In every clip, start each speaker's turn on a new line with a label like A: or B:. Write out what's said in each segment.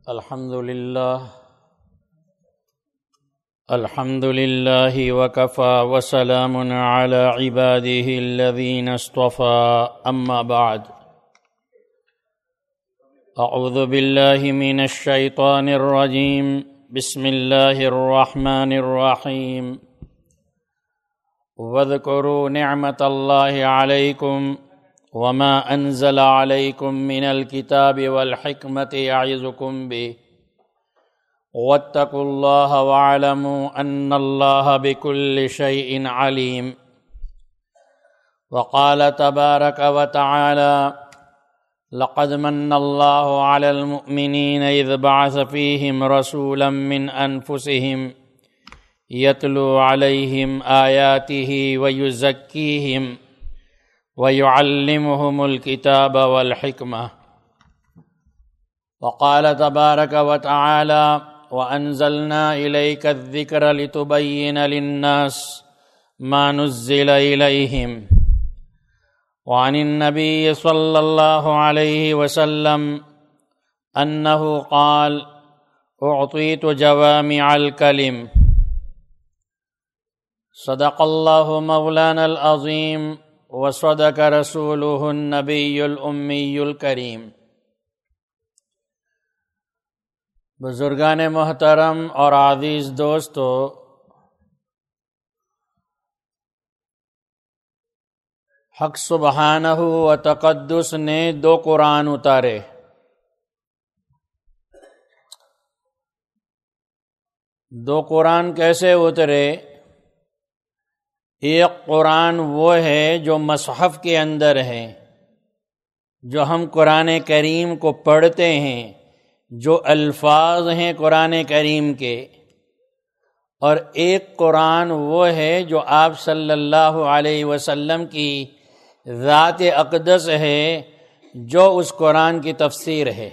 A: الحمد لله وكفى وسلام على عباده الذين اصطفى أما بعد أعوذ بالله من الشيطان الرجيم بسم الله الرحمن الرحيم واذكروا نعمة الله عليكم وما أنزل عليكم من الكتاب والحكمة يعظكم به واتقوا الله واعلموا أن الله بكل شيء عليم. وقال تبارك وتعالى لقد من الله على المؤمنين إذ بعث فيهم رسولا من أنفسهم يتلو عليهم آياته ويزكيهم ويعلمهم الكتاب والحكمة. وقال تبارك وتعالى وأنزلنا إليك الذكر لتبين للناس ما نزل إليهم. وعن النبي صلى الله عليه وسلم أنه قال أعطيت جوامع الكلم. صدق الله مولانا العظيم وصدق رسوله النبی الأمی الکریم. بزرگان محترم اور عزیز دوستو، حق سبحانہ و تقدس نے 2 قرآن اتارے. دو قرآن کیسے اترے؟ ایک قرآن وہ ہے جو مصحف کے اندر ہے، جو ہم قرآن کریم کو پڑھتے ہیں، جو الفاظ ہیں قرآن کریم کے، اور ایک قرآن وہ ہے جو آپ صلی اللہ علیہ وسلم کی ذات اقدس ہے، جو اس قرآن کی تفسیر ہے.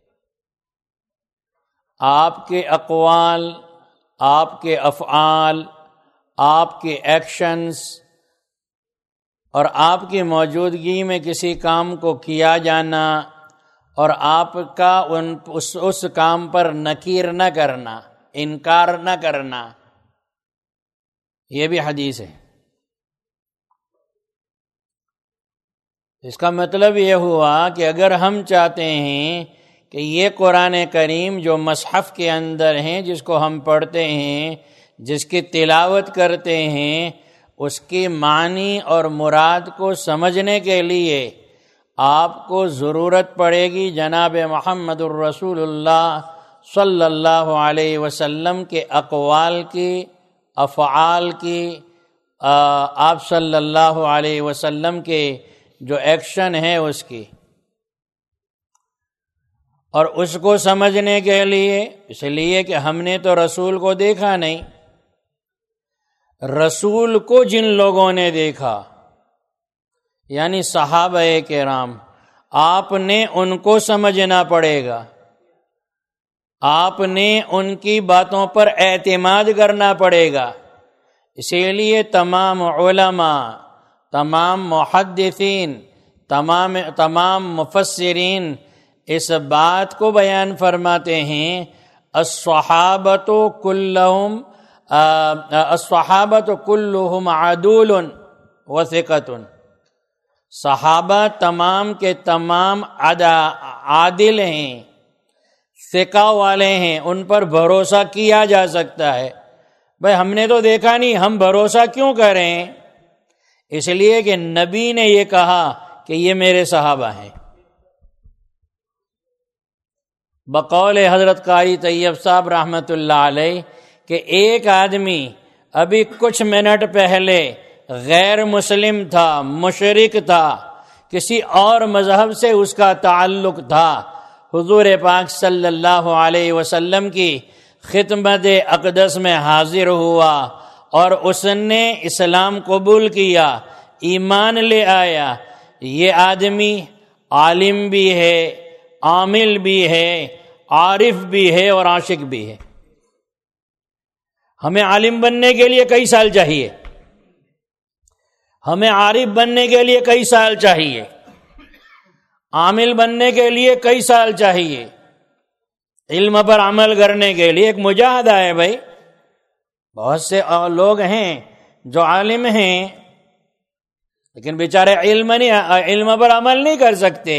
A: آپ کے اقوال، آپ کے افعال، آپ کے ایکشنز اور آپ کی موجودگی میں کسی کام کو کیا جانا اور آپ کا اس کام پر نکیر نہ کرنا، انکار نہ کرنا، یہ بھی حدیث ہے. اس کا مطلب یہ ہوا کہ اگر ہم چاہتے ہیں کہ یہ قرآن کریم جو مصحف کے اندر ہیں، جس کو ہم پڑھتے ہیں، جس کی تلاوت کرتے ہیں، اس کی معنی اور مراد کو سمجھنے کے لیے آپ کو ضرورت پڑے گی جناب محمد الرسول اللہ صلی اللہ علیہ وسلم کے اقوال کی، افعال کی، آپ صلی اللہ علیہ وسلم کے جو ایکشن ہے اس کی. اور اس کو سمجھنے کے لیے، اس لیے کہ ہم نے تو رسول کو دیکھا نہیں، رسول کو جن لوگوں نے دیکھا یعنی صحابہ کرام، آپ نے ان کو سمجھنا پڑے گا، آپ نے ان کی باتوں پر اعتماد کرنا پڑے گا. اسی لیے تمام علماء، تمام محدثین، تمام مفسرین اس بات کو بیان فرماتے ہیں الصحابۃ کلہم عدول وثقۃ. صحابہ تمام کے تمام عادل ہیں، ثقہ والے ہیں، ان پر بھروسہ کیا جا سکتا ہے. بھئی ہم نے تو دیکھا نہیں، ہم بھروسہ کیوں کریں؟ اس لیے کہ نبی نے یہ کہا کہ یہ میرے صحابہ ہیں. بقول حضرت قاری طیب صاحب رحمۃ اللہ علیہ کہ ایک آدمی ابھی کچھ منٹ پہلے غیر مسلم تھا، مشرک تھا، کسی اور مذہب سے اس کا تعلق تھا، حضور پاک صلی اللہ علیہ وسلم کی خدمت اقدس میں حاضر ہوا اور اس نے اسلام قبول کیا، ایمان لے آیا. یہ آدمی عالم بھی ہے، عامل بھی ہے، عارف بھی ہے اور عاشق بھی ہے. ہمیں عالم بننے کے لیے کئی سال چاہیے، ہمیں عارف بننے کے لیے کئی سال چاہیے، عامل بننے کے لیے کئی سال چاہیے. علم پر عمل کرنے کے لیے ایک مجاہدہ ہے بھائی. بہت سے لوگ ہیں جو عالم ہیں لیکن بیچارے علم پر عمل نہیں کر سکتے.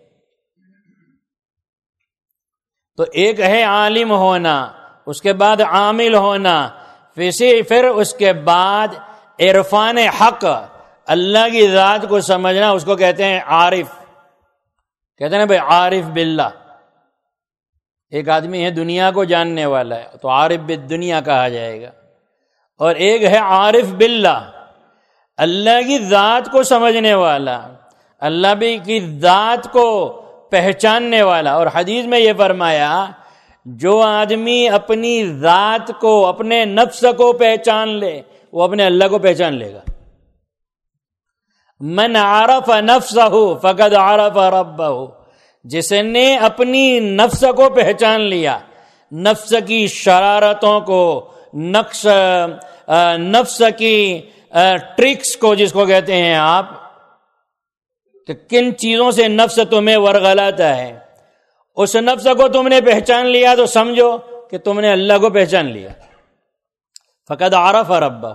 A: تو ایک ہے عالم ہونا، اس کے بعد عامل ہونا، پھر اس کے بعد عرفان حق، اللہ کی ذات کو سمجھنا، اس کو کہتے ہیں عارف. کہتے ہیں بھائی عارف باللہ. ایک آدمی ہے دنیا کو جاننے والا ہے تو عارف بالدنیا کہا جائے گا، اور ایک ہے عارف باللہ، اللہ کی ذات کو سمجھنے والا، اللہ بھی کی ذات کو پہچاننے والا. اور حدیث میں یہ فرمایا جو آدمی اپنی ذات کو، اپنے نفس کو پہچان لے وہ اپنے اللہ کو پہچان لے گا. من عرف نفسہ فقد عرف ربہ، جس نے اپنی نفس کو پہچان لیا، نفس کی شرارتوں کو، نفس کی ٹرکس کو، جس کو کہتے ہیں آپ کہ کن چیزوں سے نفس تمہیں ورغلاتا ہے، اس نفس کو تم نے پہچان لیا تو سمجھو کہ تم نے اللہ کو پہچان لیا. فقد عرف ربہ.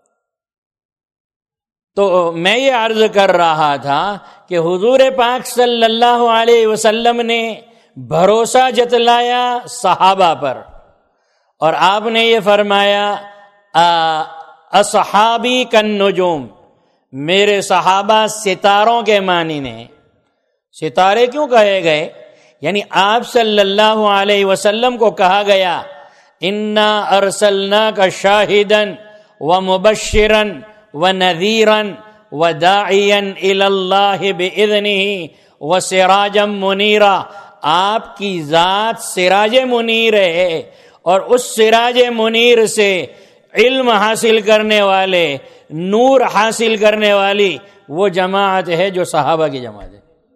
A: تو میں یہ عرض کر رہا تھا کہ حضور پاک صلی اللہ علیہ وسلم نے بھروسہ جتلایا صحابہ پر، اور آپ نے یہ فرمایا اصحابی کالنجوم، میرے صحابہ ستاروں کے مانند ہیں. ستارے کیوں کہے گئے؟ یعنی آپ صلی اللہ علیہ وسلم کو کہا گیا انا ارسلناک شاہدا ومبشرا ونذیرا وداعیا الی اللہ باذنہ وسراجا منیرا. آپ کی ذات سراج منیر ہے، اور اس سراج منیر سے علم حاصل کرنے والے، نور حاصل کرنے والی وہ جماعت ہے جو صحابہ کی جماعت ہے.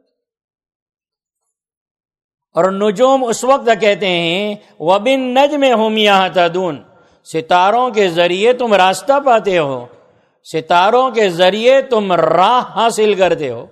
A: اور نجوم اس وقت کہتے ہیں وَبِالنَّجْمِ هُمْ يَهْتَدُونَ، ستاروں کے ذریعے تم راستہ پاتے ہو، ستاروں کے ذریعے تم راہ حاصل کرتے ہو.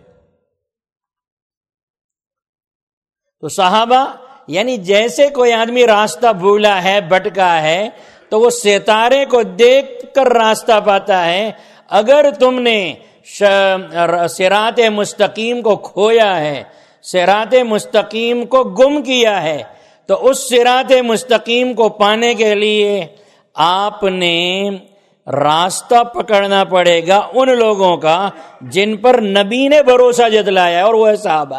A: تو صحابہ یعنی جیسے کوئی آدمی راستہ بھولا ہے، بھٹکا ہے، تو وہ ستارے کو دیکھ کر راستہ پاتا ہے. اگر تم نے صراط مستقیم کو کھویا ہے، صراط مستقیم کو گم کیا ہے، تو اس صراط مستقیم کو پانے کے لیے آپ نے راستہ پکڑنا پڑے گا ان لوگوں کا جن پر نبی نے بھروسہ جتلایا ہے، اور وہ ہے صحابہ.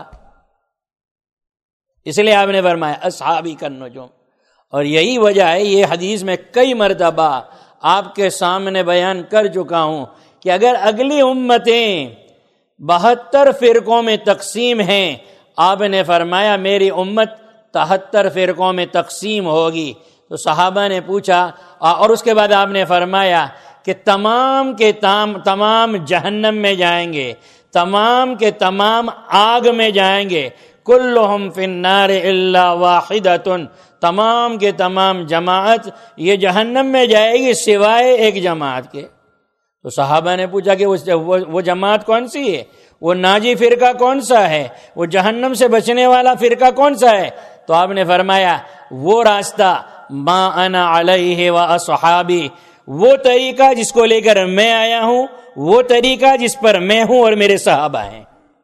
A: اس لیے آپ نے فرمایا اصحابی کالنجوم. اور یہی وجہ ہے، یہ حدیث میں کئی مرتبہ آپ کے سامنے بیان کر چکا ہوں کہ اگر اگلی امتیں 72 فرقوں میں تقسیم ہیں، آپ نے فرمایا میری امت 73 فرقوں میں تقسیم ہوگی. تو صحابہ نے پوچھا، اور اس کے بعد آپ نے فرمایا کہ تمام کے تمام جہنم میں جائیں گے، تمام کے تمام آگ میں جائیں گے، کلہم فی النار الا واحدۃ، تمام کے تمام جماعت یہ جہنم میں جائے گی سوائے ایک جماعت کے. تو صحابہ نے پوچھا کہ وہ جماعت کون سی ہے، وہ ناجی فرقہ کون سا ہے، وہ جہنم سے بچنے والا فرقہ کون سا ہے؟ تو آپ نے فرمایا وہ راستہ ما انا علیہ و اصحابی، وہ طریقہ جس کو لے کر میں آیا ہوں، وہ طریقہ جس پر میں ہوں اور میرے صحابہ ہیں.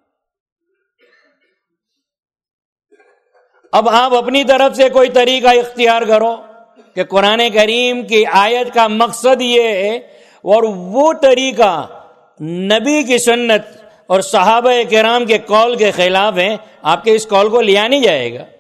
A: اب آپ اپنی طرف سے کوئی طریقہ اختیار کرو کہ قرآن کریم کی آیت کا مقصد یہ ہے، اور وہ طریقہ نبی کی سنت اور صحابہ کرام کے قول کے خلاف ہے، آپ کے اس قول کو لیا نہیں جائے گا،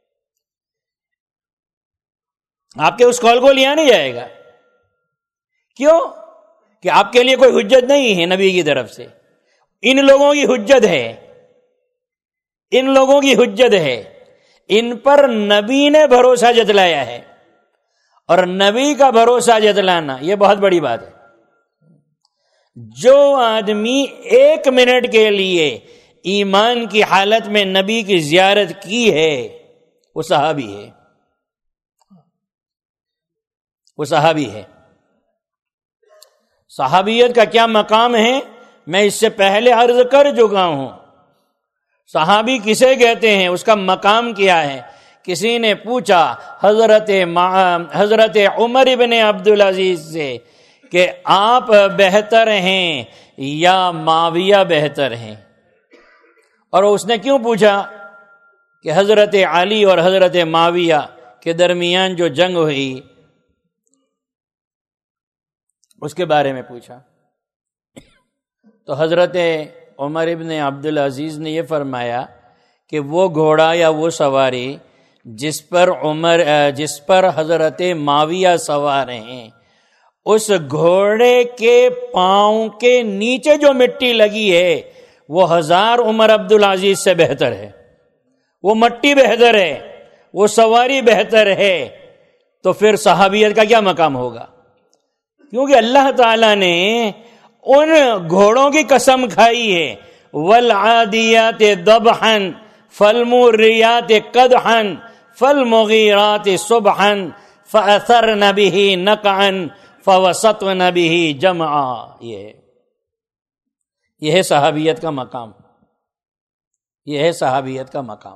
A: آپ کے اس قول کو لیا نہیں جائے گا. کیوں؟ کہ آپ کے لیے کوئی حجت نہیں ہے نبی کی طرف سے. ان لوگوں کی حجت ہے، ان لوگوں کی حجت ہے، ان پر نبی نے بھروسہ جتلایا ہے، اور نبی کا بھروسہ جتلانا یہ بہت بڑی بات ہے. جو آدمی 1 منٹ کے لیے ایمان کی حالت میں نبی کی زیارت کی ہے وہ صحابی ہے، وہ صحابی ہے. صحابیت کا کیا مقام ہے میں اس سے پہلے عرض کر چکا ہوں. صحابی کسے کہتے ہیں، اس کا مقام کیا ہے کسی نے پوچھا حضرت عمر ابن عبدالعزیز سے کہ آپ بہتر ہیں یا معاویہ بہتر ہیں، اور اس نے کیوں پوچھا کہ حضرت علی اور حضرت معاویہ کے درمیان جو جنگ ہوئی اس کے بارے میں پوچھا، تو حضرت عمر ابن عبدالعزیز نے یہ فرمایا کہ وہ گھوڑا یا وہ سواری جس پر حضرت معاویہ سوار ہیں، اس گھوڑے کے پاؤں کے نیچے جو مٹی لگی ہے وہ 1000 عمر عبدالعزیز سے بہتر ہے، وہ مٹی بہتر ہے، وہ سواری بہتر ہے، تو پھر صحابیت کا کیا مقام ہوگا؟ کیونکہ اللہ تعالیٰ نے ان گھوڑوں کی قسم کھائی ہے، والعادیات ضبحا فالموریات قدحا فالمغیرات صبحا فاثرن به نقعا فوسطن به جمعا. یہ ہے صحابیت کا مقام، یہ ہے صحابیت کا مقام.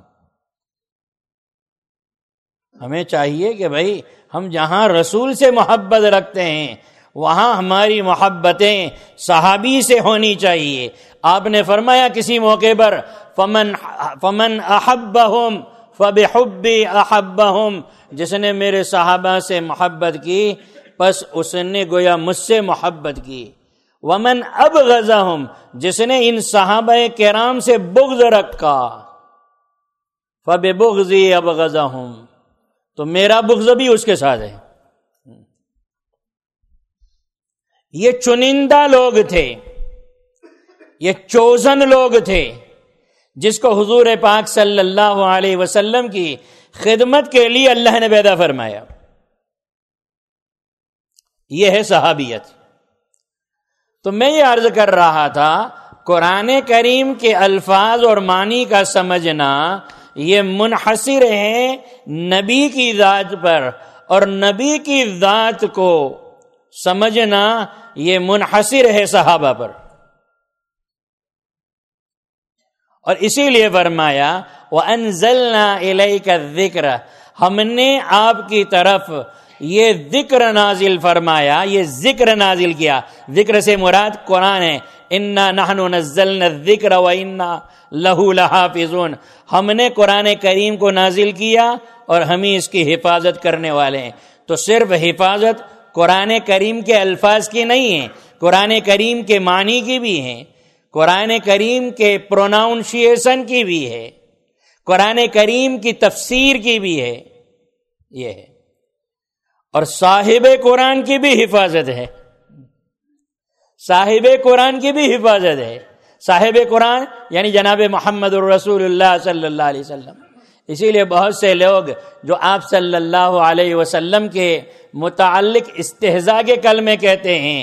A: ہمیں چاہیے کہ بھائی ہم جہاں رسول سے محبت رکھتے ہیں وہاں ہماری محبتیں صحابی سے ہونی چاہیے. آپ نے فرمایا کسی موقع پر فمن احبہم فبحبی احبہم، جس نے میرے صحابہ سے محبت کی پس اس نے گویا مجھ سے محبت کی. ومن ابغضہم، جس نے ان صحابہ کرام سے بغض رکھا فببغضی ابغضہم، تو میرا بغض بھی اس کے ساتھ ہے. یہ چنندہ لوگ تھے، یہ چوزن لوگ تھے جس کو حضور پاک صلی اللہ علیہ وسلم کی خدمت کے لیے اللہ نے پیدا فرمایا. یہ ہے صحابیت. تو میں یہ عرض کر رہا تھا قرآن کریم کے الفاظ اور معنی کا سمجھنا یہ منحصر ہے نبی کی ذات پر، اور نبی کی ذات کو سمجھنا یہ منحصر ہے صحابہ پر. اور اسی لیے فرمایا وَأَنزَلْنَا إِلَيْكَ الذِّكْرَ، ہم نے آپ کی طرف یہ ذکر نازل فرمایا، یہ ذکر نازل کیا. ذکر سے مراد قرآن ہے. اِنَّا نَحْنُ نَزَّلْنَا الذِّكْرَ وَإِنَّا لَهُ لَحَافِظُونَ. ہم نے قرآن کریم کو نازل کیا اور ہم ہی اس کی حفاظت کرنے والے ہیں. تو صرف حفاظت قرآن کریم کے الفاظ کی نہیں ہے، قرآن کریم کے معنی کی بھی ہے، قرآن کریم کے پروناؤنسیشن کی بھی ہے، قرآن کریم کی تفسیر کی بھی ہے. یہ ہے. اور صاحب قرآن کی بھی حفاظت ہے، صاحب قرآن کی بھی حفاظت ہے. صاحب قرآن یعنی جناب محمد رسول اللہ صلی اللہ علیہ وسلم. اسی لیے بہت سے لوگ جو آپ صلی اللہ علیہ وسلم کے متعلق استہزاء کے کلمے کہتے ہیں،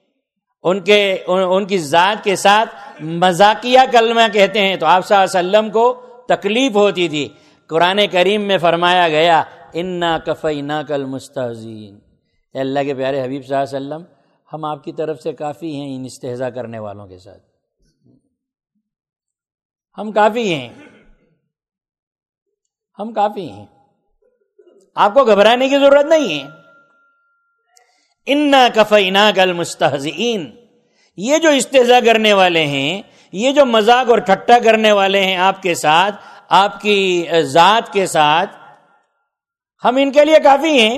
A: ان کی ذات کے ساتھ مذاقیہ کلمہ کہتے ہیں، تو آپ صلی اللہ علیہ وسلم کو تکلیف ہوتی تھی. قرآن کریم میں فرمایا گیا انا کفیناک المستہزئین، اے اللہ کے پیارے حبیب صلی اللہ علیہ وسلم ہم آپ کی طرف سے کافی ہیں ان استہزاء کرنے والوں کے ساتھ، ہم کافی ہیں، ہم کافی ہیں، آپ کو گھبرانے کی ضرورت نہیں ہے. انا کفیناک المستہزئین، یہ جو استہزاء کرنے والے ہیں، یہ جو مذاق اور ٹھٹا کرنے والے ہیں آپ کے ساتھ، آپ کی ذات کے ساتھ، ہم ان کے لیے کافی ہیں.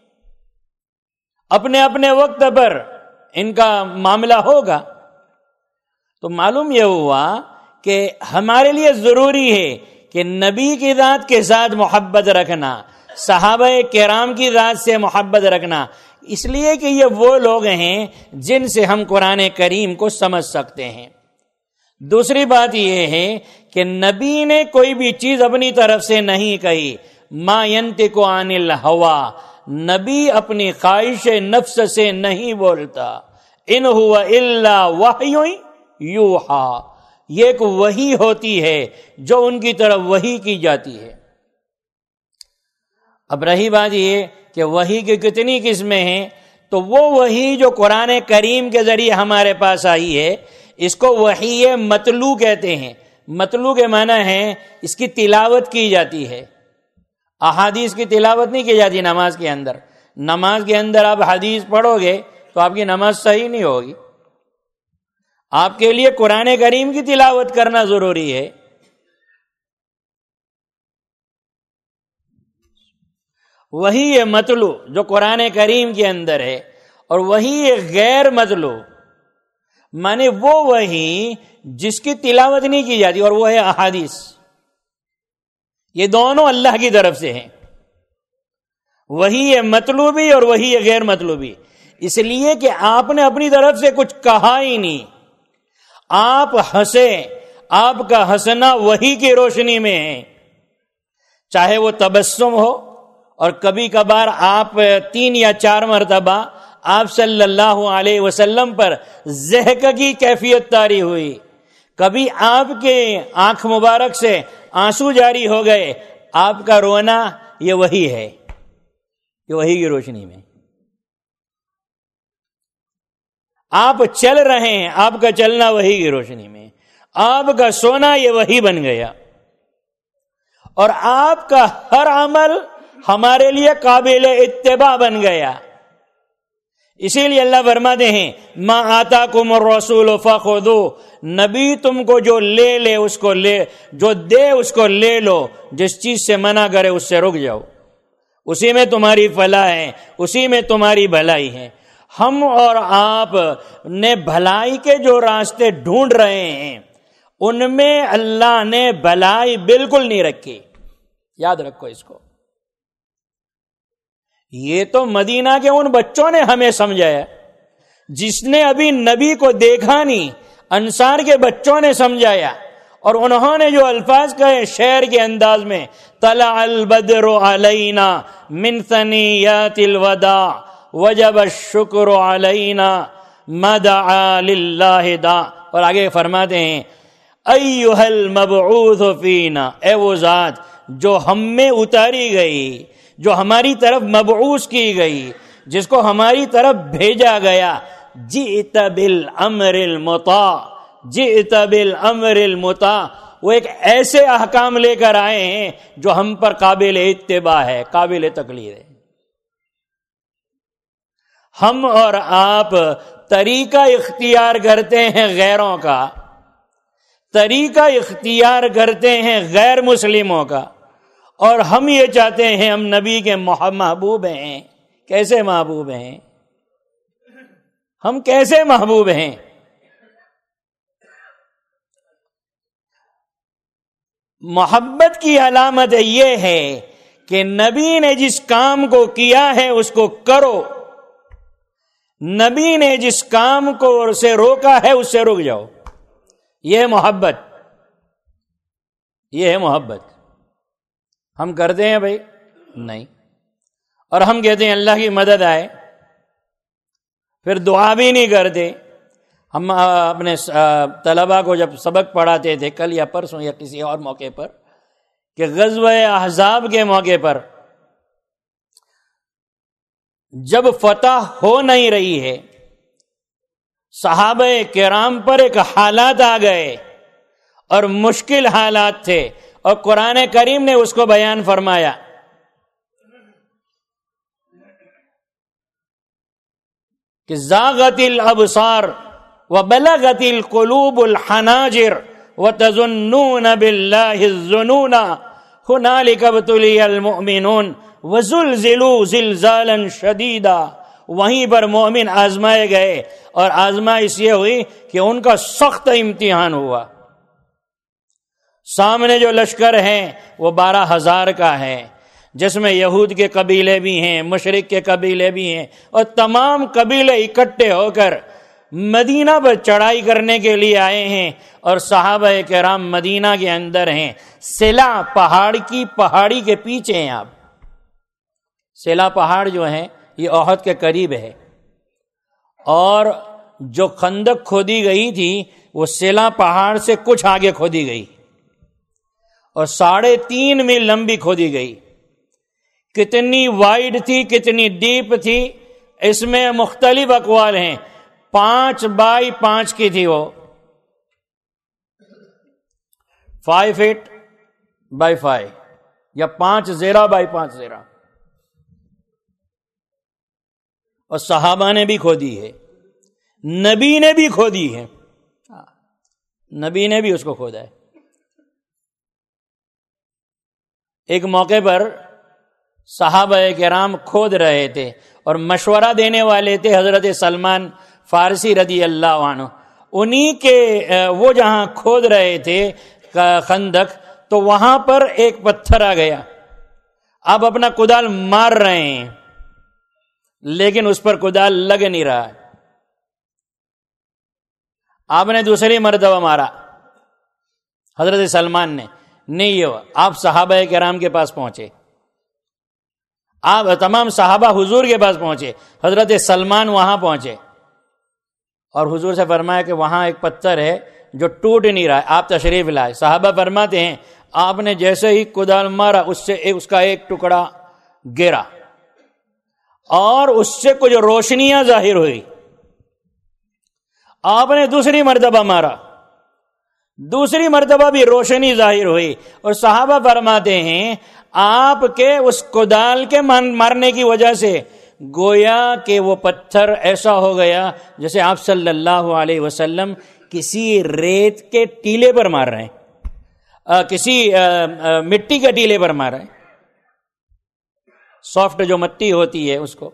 A: اپنے اپنے وقت پر ان کا معاملہ ہوگا. تو معلوم یہ ہوا کہ ہمارے لیے ضروری ہے کہ نبی کی ذات کے ساتھ محبت رکھنا، صحابہ کرام کی ذات سے محبت رکھنا، اس لیے کہ یہ وہ لوگ ہیں جن سے ہم قرآن کریم کو سمجھ سکتے ہیں. دوسری بات یہ ہے کہ نبی نے کوئی بھی چیز اپنی طرف سے نہیں کہی. ما ینطق عن الہوی، نبی اپنی خواہش نفس سے نہیں بولتا. ان هو الا وحی یوحی، یہ ایک وحی ہوتی ہے جو ان کی طرف وحی کی جاتی ہے. اب رہی بات یہ کہ وحی کی کتنی قسمیں ہیں، تو وہ وحی جو قرآن کریم کے ذریعے ہمارے پاس آئی ہے اس کو وحی متلو کہتے ہیں. متلو کے معنی ہے اس کی تلاوت کی جاتی ہے. احادیث کی تلاوت نہیں کی جاتی نماز کے اندر. نماز کے اندر آپ حدیث پڑھو گے تو آپ کی نماز صحیح نہیں ہوگی. آپ کے لیے قرآن کریم کی تلاوت کرنا ضروری ہے. وہی ہے مطلوع جو قرآن کریم کے اندر ہے، اور وہی ہے غیر مطلوع، مانے وہ وہی جس کی تلاوت نہیں کی جاتی، اور وہ ہے احادیث. یہ دونوں اللہ کی طرف سے ہیں. وہی ہے مطلوبی اور وہی ہے غیر مطلوبی. اس لیے کہ آپ نے اپنی طرف سے کچھ کہا ہی نہیں. آپ ہنسے، آپ کا ہنسنا وہی کی روشنی میں ہے، چاہے وہ تبسم ہو، اور کبھی کبھار آپ 3 یا 4 مرتبہ آپ صلی اللہ علیہ وسلم پر ضحک کی کیفیت طاری ہوئی، کبھی آپ کے آنکھ مبارک سے آنسو جاری ہو گئے. آپ کا رونا یہ وہی ہے، یہ وہی کی روشنی میں. آپ چل رہے ہیں، آپ کا چلنا وہی کی روشنی میں. آپ کا سونا یہ وہی بن گیا، اور آپ کا ہر عمل ہمارے لیے قابل اتباع بن گیا. اسی لیے اللہ فرماتے ہیں ما آتاکم الرسول فخذوہ، نبی تم کو جو لے اس کو لے، جو دے اس کو لے لو، جس چیز سے منع کرے اس سے رک جاؤ. اسی میں تمہاری فلاح ہے، اسی میں تمہاری بھلائی ہے. ہم اور آپ نے بھلائی کے جو راستے ڈھونڈ رہے ہیں ان میں اللہ نے بھلائی بالکل نہیں رکھی. یاد رکھو اس کو. یہ تو مدینہ کے ان بچوں نے ہمیں سمجھایا، جس نے ابھی نبی کو دیکھا نہیں. انصار کے بچوں نے سمجھایا، اور انہوں نے جو الفاظ کہے شعر کے انداز میں، طلع البدر علینا من ثنیات الوداع وجب الشکر علینا ما دعا للہ دا. اور آگے فرماتے ہیں ایھا المبعوث فینا، اے وہ ذات جو ہم میں اتاری گئی، جو ہماری طرف مبعوث کی گئی، جس کو ہماری طرف بھیجا گیا. جئت بالامر المطاع، جئت بالامر المطاع. وہ ایک ایسے احکام لے کر آئے ہیں جو ہم پر قابل اتباع ہے، قابل تقلید ہے. ہم اور آپ طریقہ اختیار کرتے ہیں غیروں کا، طریقہ اختیار کرتے ہیں غیر مسلموں کا، اور ہم یہ چاہتے ہیں ہم نبی کے محبوب ہیں. کیسے محبوب ہیں؟ ہم کیسے محبوب ہیں؟ محبت کی علامت یہ ہے کہ نبی نے جس کام کو کیا ہے اس کو کرو، نبی نے جس کام کو سے روکا ہے اس سے رک جاؤ. یہ ہے محبت، یہ ہے محبت. ہم کرتے ہیں بھائی؟ نہیں. اور ہم کہتے ہیں اللہ کی مدد آئے، پھر دعا بھی نہیں کرتے. ہم اپنے طلباء کو جب سبق پڑھاتے تھے کل یا پرسوں یا کسی اور موقع پر، کہ غزوہ احزاب کے موقع پر جب فتح ہو نہیں رہی ہے، صحابہ کرام پر ایک حالات آ گئے اور مشکل حالات تھے، اور قرآن کریم نے اس کو بیان فرمایا. کہ زاغت الابصار وبلغت القلوب الحناجر وتظنون بالله الظنون هنالك ابتلي المؤمنون وزلزلوا زلزالا شدیدا. وہیں پر مومن آزمائے گئے، اور آزمائش یہ ہوئی کہ ان کا سخت امتحان ہوا. سامنے جو لشکر ہے وہ 12,000 کا ہے، جس میں یہود کے قبیلے بھی ہیں، مشرک کے قبیلے بھی ہیں، اور تمام قبیلے اکٹھے ہو کر مدینہ پر چڑھائی کرنے کے لیے آئے ہیں. اور صحابہ کرام مدینہ کے اندر ہیں. سلا پہاڑی کے پیچھے ہیں. آپ سلا پہاڑ جو ہیں یہ احد کے قریب ہے، اور جو خندق کھودی گئی تھی وہ سلا پہاڑ سے کچھ آگے کھودی گئی، اور 3.5 میل لمبی کھودی گئی. کتنی وائڈ تھی، کتنی ڈیپ تھی، اس میں مختلف اقوال ہیں. 5x5 کی تھی، وہ 5 فٹ بائی 5، یا 5 زیرہ بائی 5 زیرہ. اور صحابہ نے بھی کھودی ہے, نبی نے بھی کھودی ہے, نبی نے بھی اس کو کھودا ہے. ایک موقع پر صحابہ کرام کھود رہے تھے اور مشورہ دینے والے تھے حضرت سلمان فارسی رضی اللہ عنہ. انہی کے وہ جہاں کھود رہے تھے خندق, تو وہاں پر ایک پتھر آ گیا. آپ اپنا کدال مار رہے ہیں لیکن اس پر کدال لگ نہیں رہا. آپ نے دوسری مرتبہ مارا, حضرت سلمان نے, نہیں یہ ہوا. آپ صحابہ کرام کے پاس پہنچے, آپ تمام صحابہ حضور کے پاس پہنچے, حضرت سلمان وہاں پہنچے اور حضور سے فرمایا کہ وہاں ایک پتھر ہے جو ٹوٹ نہیں رہا ہے, آپ تشریف لائے. صحابہ فرماتے ہیں آپ نے جیسے ہی کدال مارا اس کا ایک ٹکڑا گرا اور اس سے کچھ روشنیاں ظاہر ہوئی. آپ نے دوسری مرتبہ مارا, دوسری مرتبہ بھی روشنی ظاہر ہوئی. اور صحابہ فرماتے ہیں آپ کے اس کدال کے مارنے کی وجہ سے گویا کہ وہ پتھر ایسا ہو گیا جیسے آپ صلی اللہ علیہ وسلم کسی ریت کے ٹیلے پر مار رہے ہیں, کسی مٹی کے ٹیلے پر مار رہے ہیں, سافٹ جو مٹی ہوتی ہے اس کو.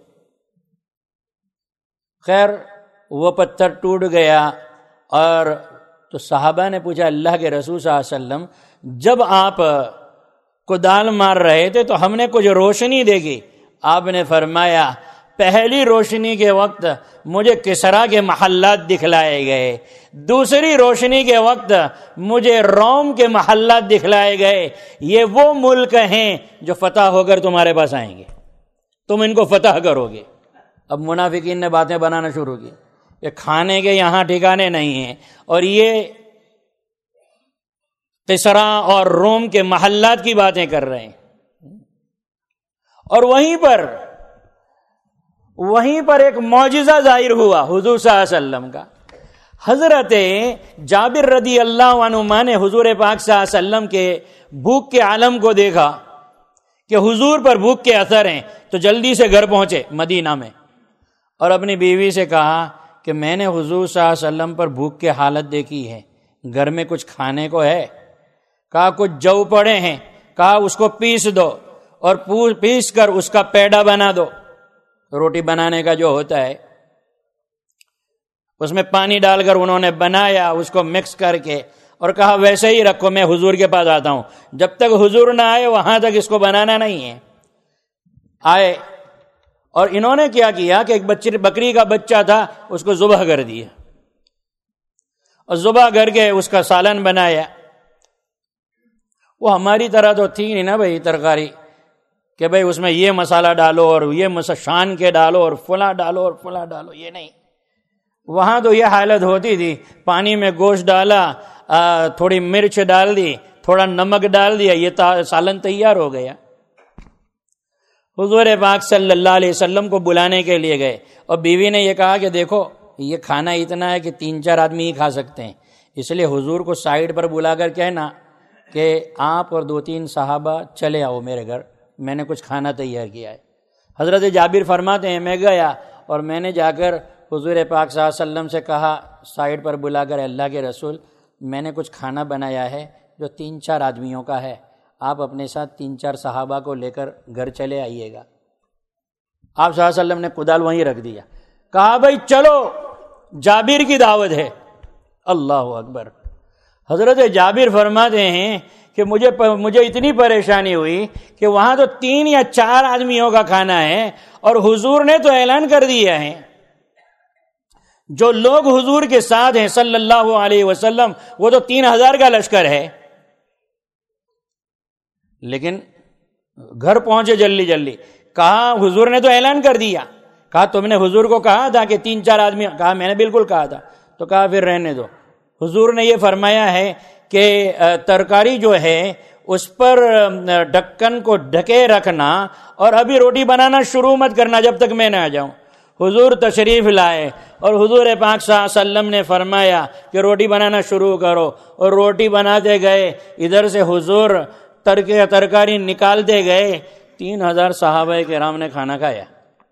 A: خیر وہ پتھر ٹوٹ گیا. اور تو صحابہ نے پوچھا اللہ کے رسول صلی اللہ علیہ وسلم, جب آپ کدال مار رہے تھے تو ہم نے کچھ روشنی دیکھی. آپ نے فرمایا پہلی روشنی کے وقت مجھے کسرا کے محلات دکھلائے گئے, دوسری روشنی کے وقت مجھے روم کے محلات دکھلائے گئے. یہ وہ ملک ہیں جو فتح ہو کر تمہارے پاس آئیں گے, تم ان کو فتح کرو گے. اب منافقین نے باتیں بنانا شروع کی کہ کھانے کے یہاں ٹھکانے نہیں ہیں, اور یہ کسرا اور روم کے محلات کی باتیں کر رہے ہیں. اور وہیں پر ایک معجزہ ظاہر ہوا حضور صلی اللہ علیہ وسلم کا. حضرت جابر رضی اللہ عنہ نے حضور پاک صلی اللہ علیہ وسلم کے بھوک کے عالم کو دیکھا کہ حضور پر بھوک کے اثر ہیں, تو جلدی سے گھر پہنچے مدینہ میں اور اپنی بیوی سے کہا کہ میں نے حضور صلی اللہ علیہ وسلم پر بھوک کی حالت دیکھی ہے, گھر میں کچھ کھانے کو ہے؟ کہا کچھ جو پڑے ہیں. کہا اس کو پیس دو اور پیس کر اس کا پیڑا بنا دو, روٹی بنانے کا جو ہوتا ہے اس میں پانی ڈال کر انہوں نے بنایا, اس کو مکس کر کے, اور کہا ویسے ہی رکھو, میں حضور کے پاس آتا ہوں. جب تک حضور نہ آئے وہاں تک اس کو بنانا نہیں ہے. آئے اور انہوں نے کیا کیا کہ ایک بکری کا بچہ تھا, اس کو ذبح کر دیا اور ذبح کر کے اس کا سالن بنایا. وہ ہماری طرح تو تھی نہیں نا بھائی ترکاری کہ بھائی اس میں یہ مسالہ ڈالو اور یہ شان کے ڈالو اور فلاں ڈالو اور فلاں ڈالو, یہ نہیں. وہاں تو یہ حالت ہوتی تھی, پانی میں گوشت ڈالا, تھوڑی مرچ ڈال دی, تھوڑا نمک ڈال دیا, یہ سالن تیار ہو گیا. حضور پاک صلی اللہ علیہ وسلم کو بلانے کے لیے گئے اور بیوی نے یہ کہا کہ دیکھو یہ کھانا اتنا ہے کہ 3-4 آدمی ہی کھا سکتے ہیں, اس لیے حضور کو سائڈ پر بلا کر کہنا کہ آپ اور 2-3 صحابہ چلے آؤ میرے گھر, میں نے کچھ کھانا تیار کیا ہے. حضرت جابر فرماتے ہیں میں گیا اور میں نے جا کر حضور پاک صلی اللہ علیہ وسلم سے کہا سائڈ پر بلا کر, اللہ کے رسول میں نے کچھ کھانا بنایا ہے جو 3-4 آدمیوں کا ہے, آپ اپنے ساتھ 3-4 صحابہ کو لے کر گھر چلے آئیے گا. آپ صلی اللہ علیہ وسلم نے کدال وہیں رکھ دیا, کہا بھائی چلو جابر کی دعوت ہے. اللہ اکبر. حضرت جابر فرماتے ہیں کہ مجھے اتنی پریشانی ہوئی کہ وہاں تو 3 یا 4 آدمیوں کا کھانا ہے اور حضور نے تو اعلان کر دیا ہے جو لوگ حضور کے ساتھ ہیں صلی اللہ علیہ وسلم وہ تو 3000 کا لشکر ہے. لیکن گھر پہنچے جلدی, کہا حضور نے تو اعلان کر دیا. کہا تم نے حضور کو کہا تھا کہ 3-4 آدمی؟ کہا میں نے بالکل کہا تھا. تو کہا پھر رہنے دو. حضور نے یہ فرمایا ہے کہ ترکاری جو ہے اس پر ڈھکن کو ڈھکے رکھنا اور ابھی روٹی بنانا شروع مت کرنا جب تک میں نہ آ جاؤں. حضور تشریف لائے اور حضور پاک صلی اللہ علیہ وسلم نے فرمایا کہ روٹی بنانا شروع کرو, اور روٹی بناتے گئے. ادھر سے حضور ترکاری نکالتے گئے، 3000 صحابہ کرام نے کھانا کھایا۔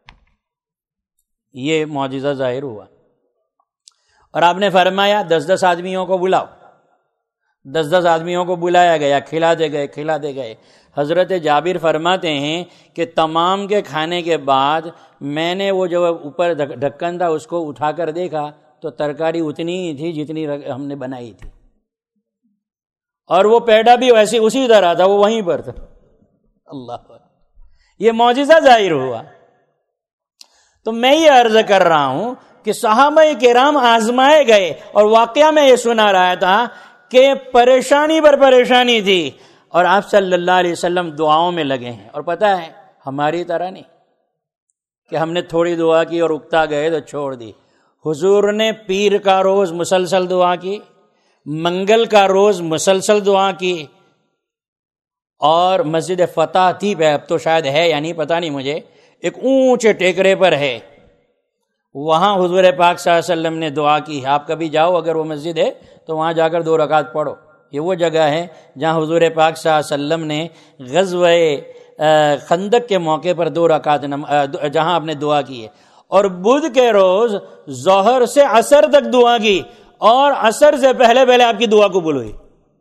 A: یہ معجزہ ظاہر ہوا۔ اور آپ نے فرمایا 10-10 آدمیوں کو بلاؤ، 10-10 آدمیوں کو بلایا گیا، کھلاتے گئے۔ حضرت جابر فرماتے ہیں کہ تمام کے کھانے کے بعد میں نے وہ جو اوپر ڈھکن تھا اس کو اٹھا کر دیکھا تو ترکاری اتنی ہی تھی جتنی ہم نے بنائی تھی، اور وہ پیڑا بھی ویسے اسی طرح تھا، وہ وہیں پر تھا۔ اللہ، یہ معجزہ ظاہر ہوا۔ تو میں یہ عرض کر رہا ہوں کہ صحابہ کرام آزمائے گئے، اور واقعہ میں یہ سنا رہا تھا کہ پریشانی پر پریشانی تھی، اور آپ صلی اللہ علیہ وسلم دعاؤں میں لگے ہیں۔ اور پتہ ہے ہماری طرح نہیں کہ ہم نے تھوڑی دعا کی اور اکتا گئے تو چھوڑ دی۔ حضور نے پیر کا روز مسلسل دعا کی، منگل کا روز مسلسل دعا کی، اور مسجد فتح تھی پہ، اب تو شاید ہے یا نہیں پتہ نہیں مجھے، ایک اونچے ٹیکرے پر ہے، وہاں حضور پاک صلی اللہ علیہ وسلم نے دعا کی۔ آپ کبھی جاؤ اگر وہ مسجد ہے تو وہاں جا کر 2 رکعت پڑھو۔ یہ وہ جگہ ہے جہاں حضور پاک صلی اللہ علیہ وسلم نے غزوہ خندق کے موقع پر 2 رکعت جہاں آپ نے دعا کی ہے، اور بدھ کے روز ظہر سے عصر تک دعا کی، اور عصر سے پہلے آپ کی دعا قبول ہوئی،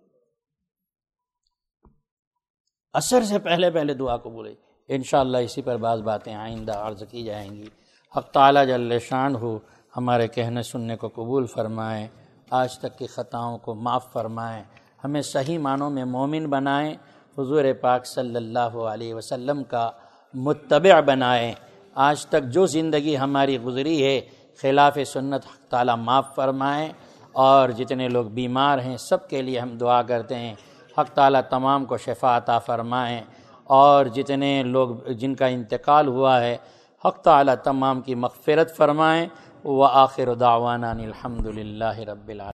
A: عصر سے پہلے دعا قبول ہوئی۔ انشاءاللہ اسی پر بعض باتیں آئندہ عرض کی جائیں گی۔ حق تعالیٰ جل شانہ ہمارے کہنے سننے کو قبول فرمائیں، آج تک کی خطاؤں کو معاف فرمائیں، ہمیں صحیح معنوں میں مومن بنائیں، حضور پاک صلی اللہ علیہ وسلم کا متبع بنائیں۔ آج تک جو زندگی ہماری گزری ہے خلاف سنت، حق تعالیٰ معاف فرمائیں، اور جتنے لوگ بیمار ہیں سب کے لیے ہم دعا کرتے ہیں، حق تعالیٰ تمام کو شفا عطا فرمائیں، اور جتنے لوگ جن کا انتقال ہوا ہے حق تعالیٰ تمام کی مغفرت فرمائیں۔ وآخر دعوانا الحمد للہ رب العالمین۔